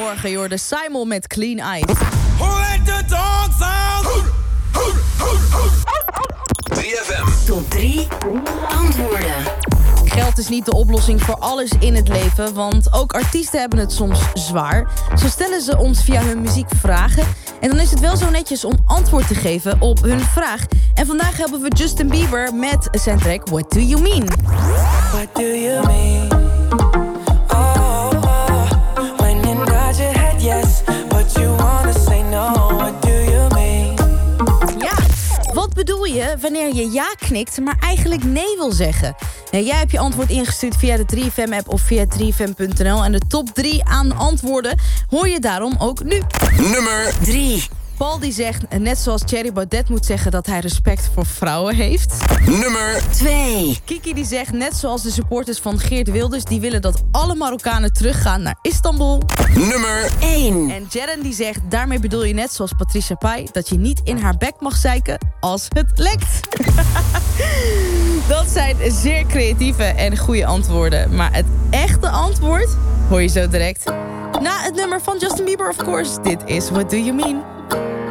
Goedemorgen, joh. De Simon met Clean Eyes. Who let the dogs out? 3FM. Top 3 antwoorden. Geld is niet de oplossing voor alles in het leven, want ook artiesten hebben het soms zwaar. Zo stellen ze ons via hun muziek vragen. En dan is het wel zo netjes om antwoord te geven op hun vraag. En vandaag hebben we Justin Bieber met zijn track What Do You Mean? What do you mean? When you nod your head yes, but you wanna say no. What do you mean? Ja, wat bedoel je wanneer je ja knikt, maar eigenlijk nee wil zeggen? Nou, jij hebt je antwoord ingestuurd via de 3FM-app of via 3FM.nl. En de top 3 aan antwoorden hoor je daarom ook nu. Nummer 3. Paul die zegt, net zoals Thierry Baudet moet zeggen dat hij respect voor vrouwen heeft. Nummer 2. Kiki die zegt, net zoals de supporters van Geert Wilders, die willen dat alle Marokkanen teruggaan naar Istanbul. Nummer 1. En Jaren die zegt, daarmee bedoel je net zoals Patricia Pai dat je niet in haar bek mag zeiken als het lekt. Dat zijn zeer creatieve en goede antwoorden. Maar het echte antwoord hoor je zo direct. Na het nummer van Justin Bieber, of course. Dit is What Do You Mean?